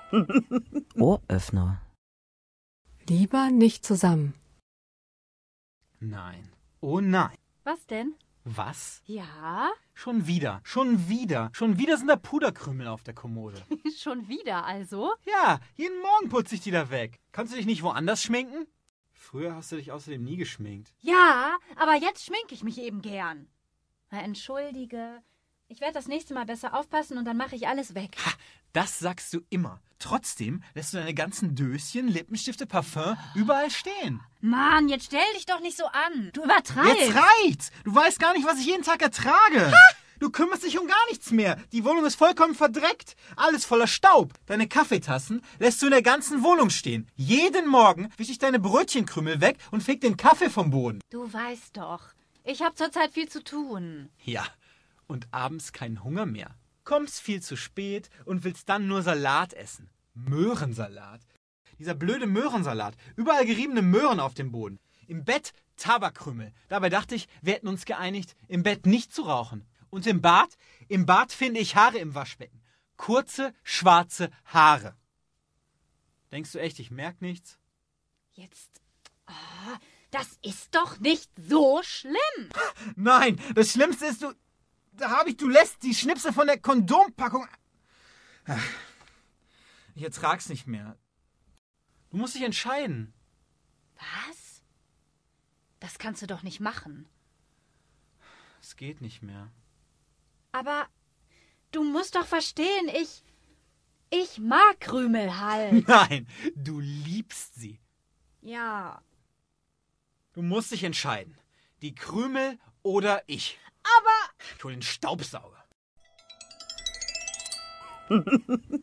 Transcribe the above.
Ohröffner. Lieber nicht zusammen. Nein. Oh nein. Was denn? Was? Ja, Schon wieder. Schon wieder. Schon wieder sind da Puderkrümel auf der Kommode. schon wieder also. Ja, jeden Morgen putze ich die da weg. Kannst du dich nicht woanders schminken? Früher hast du dich außerdem nie geschminkt. Ja, aber jetzt schminke ich mich eben gern. Na, entschuldige. Ich werde das nächste Mal besser aufpassen und dann mache ich alles weg. Ha, das sagst du immer. Trotzdem lässt du deine ganzen Döschen, Lippenstifte, Parfum überall stehen. Mann, jetzt stell dich doch nicht so an. Du übertreibst. Jetzt reicht's! Du weißt gar nicht, was ich jeden Tag ertrage. Du kümmerst dich um gar nichts mehr. Die Wohnung ist vollkommen verdreckt. Alles voller Staub. Deine Kaffeetassen lässt du in der ganzen Wohnung stehen. Jeden Morgen wische ich deine Brötchenkrümel weg und feg den Kaffee vom Boden. Du weißt doch, ich habe zurzeit viel zu tun. Ja, und abends keinen Hunger mehr. Kommst viel zu spät und willst dann nur Salat essen. Möhrensalat. Dieser blöde Möhrensalat. Überall geriebene Möhren auf dem Boden. Im Bett Tabakkrümel. Dabei dachte ich, wir hätten uns geeinigt, im Bett nicht zu rauchen. Und im Bad? Im Bad finde ich Haare im Waschbecken. Kurze, schwarze Haare. Denkst du echt, ich merk nichts? Jetzt. Das ist doch nicht so schlimm. Nein, das Schlimmste ist, du lässt die Schnipsel von der Kondompackung. Ich ertrag's nicht mehr. Du musst dich entscheiden. Was? Das kannst du doch nicht machen. Es geht nicht mehr. Aber du musst doch verstehen, ich mag Krümel halt. Nein, du liebst sie. Ja. Du musst dich entscheiden. Die Krümel oder ich. Aber Ich hol den Staubsauger.